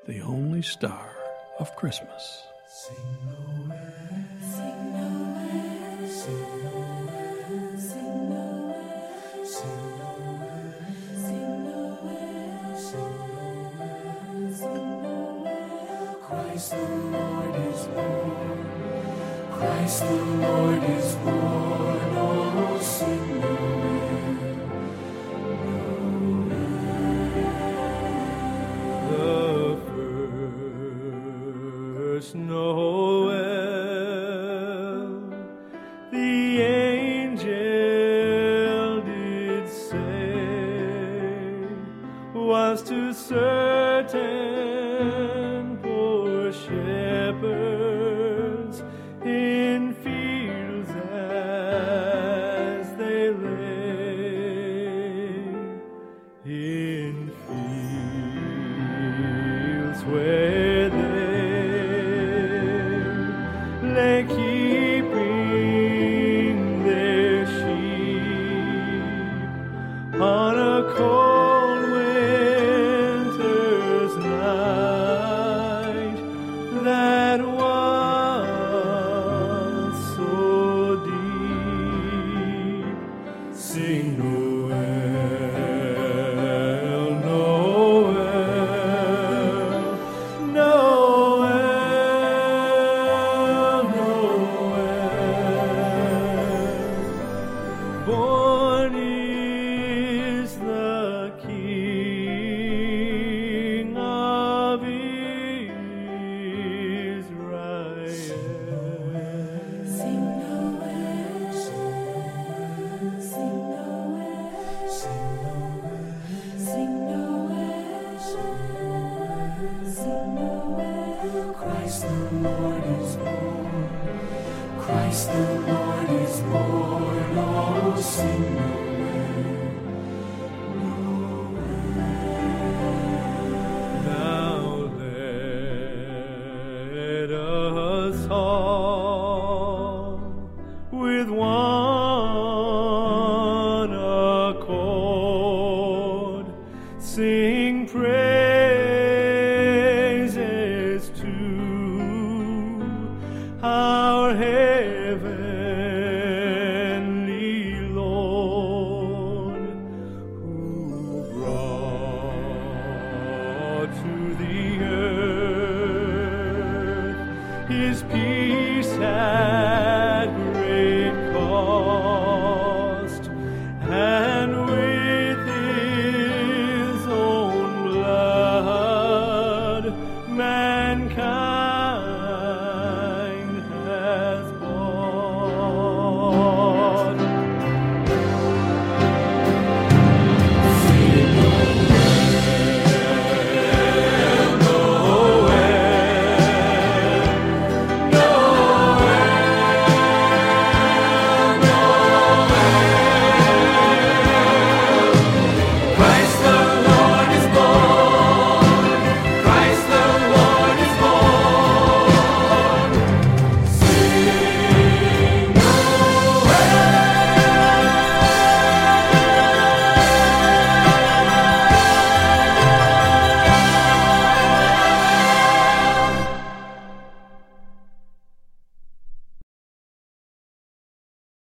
the only star of Christmas. Sing Noel, sing Noel, sing Noel, sing Noel, sing Noel, sing Noel, sing Noel, sing Noel. Christ the Lord is born. Christ the Lord is born. Oh, sing Noel, Noel. The first Noel, the angel did say, was to certain poor shepherds in fields as they lay, in fields where they lay keeping their sheep on a cold winter's night that was so deep. Sing Noel, Noel, Noel, Noel. Born is the King of Israel. Sing Noel, sing Noel, Sing Noel, sing Noel, sing Noel. Christ the Lord is born. Christ the Lord is born. Oh, sing Noel, Noel. Now let us all with one accord sing praises to our heavenly Lord, who brought to the earth His peace